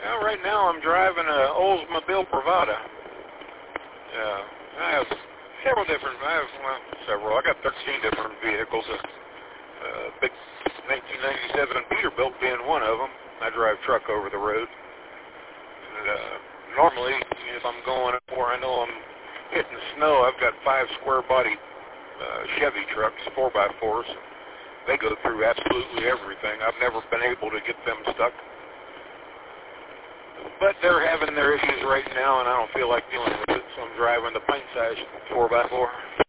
Well, right now I'm driving a Oldsmobile Bravada. I have several. I got 13 different vehicles. Big 1997 Peterbilt being one of them. I drive truck over the road. And, normally, if I'm going up where I know I'm hitting snow, I've got 5 square-bodied Chevy trucks, 4x4s. They go through absolutely everything. I've never been able to get them stuck. But they're having their issues right now, and I don't feel like dealing with it, so I'm driving the pint-sized 4x4.